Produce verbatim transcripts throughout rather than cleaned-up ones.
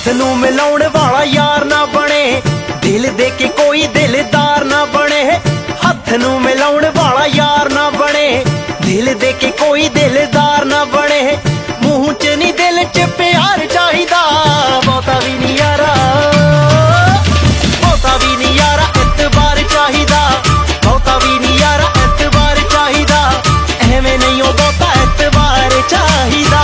नूं मिलाउण वाला यार ना बने, दिल दे के कोई दिलदार ना बने। हथ नूं मिलाउण वाला यार ना बने, दिल दे के कोई दिलदार ना बने। मूंह च नहीं दिल च प्यार चाहिदा, बहुता भी नहीं यारा, बहुता भी नहीं यारा एतबार चाहिदा, बहुता भी नहीं यारा एतबार चाहिदा। एवें नहीं ओ बहुता एतबार चाहिदा।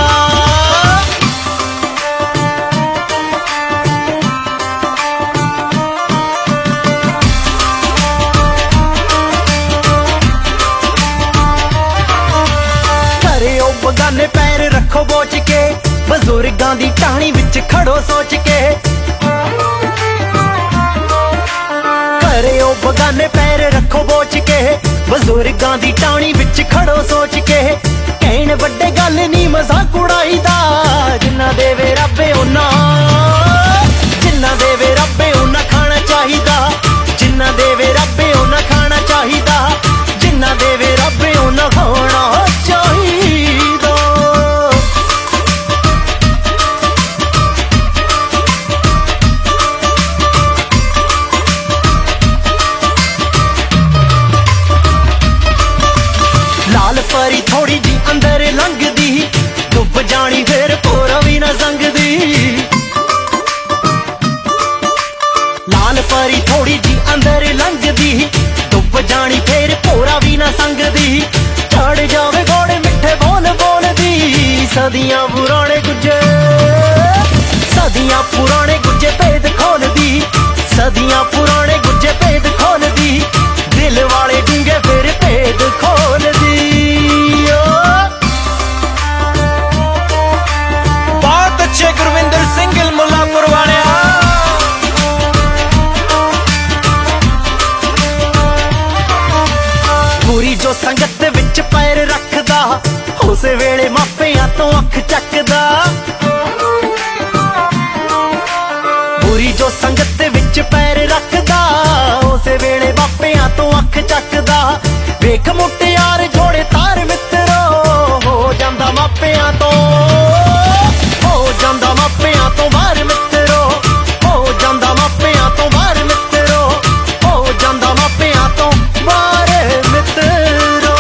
बगाने पैर रखो बोच के, बजुर्गां दी टाणी विच खड़ो सोच के। करे ओ बगाने पैर रखो बोच के, बजुर्गां दी टाणी विच खड़ो सोच के। कहण वड्डे गल नी मजाक उड़ाईदा, जिन्ना देवे रब्बे उन्ना, जिन्ना देवे रब्बे उन्ना खाना चाहिदा, जिन्ना देवे रब्बे उन्ना खाना चाहिदा, जिन्ना देवे रब्बे उन्ना खाना चाहिदा। लाल परी थोड़ी जी अंदर लंघदी, डुब जानी फिर पोरा भी ना संगदी। लाल परी थोड़ी जी अंदर लंघदी, डुब जानी फिर पोरा भी ना संगदी। चढ़ जावे घोड़े मिठे बोल बोलदी, सदियां पुराने गुज्जे, सदियां पुराने गुज्जे भेद खोलदी, सदियां पुराने गुज्जे भेद खोलदी। दिल वाले डूंगे फिर भेद खोलदी। बहुत अच्छे गुरविंदर सिंह गिल मुल्लापुर वाले। पूरी जो संगत विच पैर रखदा, उस वेले मापियां तो अख चकदा। पूरी जो संगत विच पैर रखदा, उस वेले मापियां तो अख चकदा। वेख मुटियार जोड़े तार मित्रो, हो जांदा मापियां तो, हो जांदा मापियां तो बाहर मित्रो, हो जांदा मापियां तो बाहर मित्रो, हो जांदा मापियां तो बाहर मित्रो।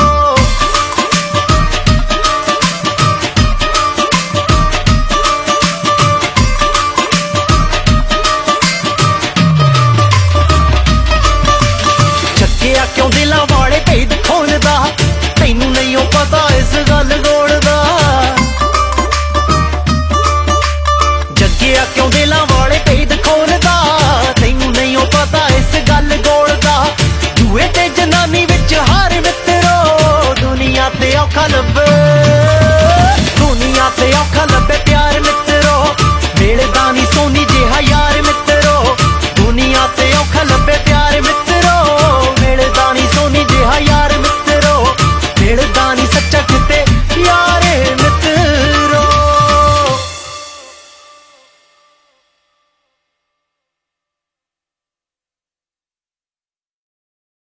जग्गिया क्यों दिलां वाले भेद खोलदा, तैनू नहीं ओ पता इस गल गोड़ दा। जग्गिया क्यों दिलां वाले भेद खोलदा, तैनू नहीं ओ पता इस गल गोड़ दा। जुए ते जनानी विच हार मित्रो, दुनिया ते औखा लभ